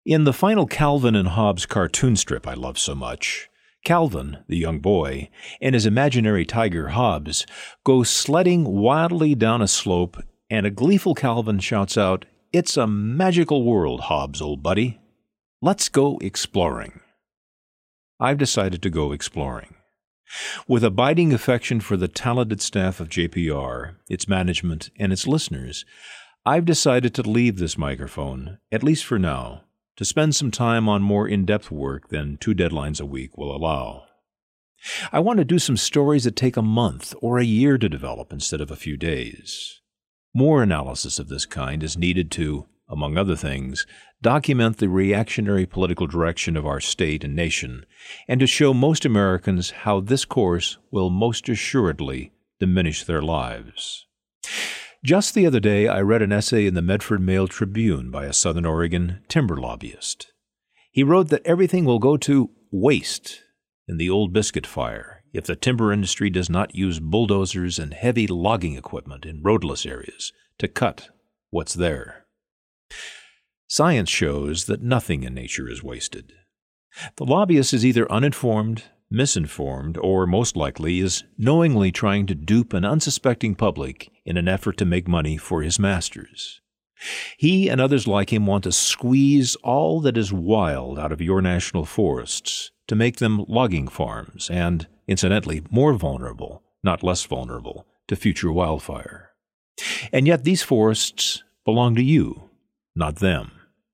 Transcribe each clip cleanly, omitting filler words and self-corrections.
In the final Calvin and Hobbes cartoon strip I love so much, Calvin, the young boy, and his imaginary tiger Hobbes go sledding wildly down a slope, and a gleeful Calvin shouts out, "It's a magical world, Hobbes, old buddy. Let's go exploring." I've decided to go exploring. With abiding affection for the talented staff of JPR, its management, and its listeners, I've decided to leave this microphone, at least for now, to spend some time on more in-depth work than 2 deadlines a week will allow. I want to do some stories that take a month or a year to develop instead of a few days. More analysis of this kind is needed to, among other things, document the reactionary political direction of our state and nation, and to show most Americans how this course will most assuredly diminish their lives. Just the other day, I read an essay in the Medford Mail Tribune by a Southern Oregon timber lobbyist. He wrote that everything will go to waste in the old biscuit fire if the timber industry does not use bulldozers and heavy logging equipment in roadless areas to cut what's there. Science shows that nothing in nature is wasted. The lobbyist is either uninformed, misinformed, or most likely is knowingly trying to dupe an unsuspecting public in an effort to make money for his masters. He and others like him want to squeeze all that is wild out of your national forests to make them logging farms and, incidentally, more vulnerable, not less vulnerable, to future wildfire. And yet these forests belong to you, not them.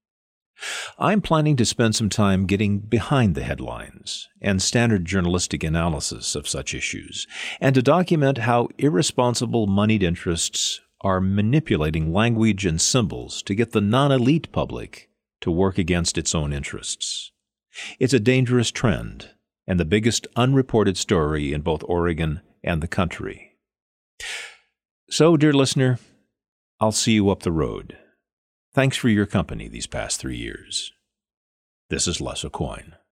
I'm planning to spend some time getting behind the headlines and standard journalistic analysis of such issues, and to document how irresponsible moneyed interests are manipulating language and symbols to get the non-elite public to work against its own interests. It's a dangerous trend, and the biggest unreported story in both Oregon and the country. So, dear listener, I'll see you up the road. Thanks for your company these past 3 years. This is Les Aucoin.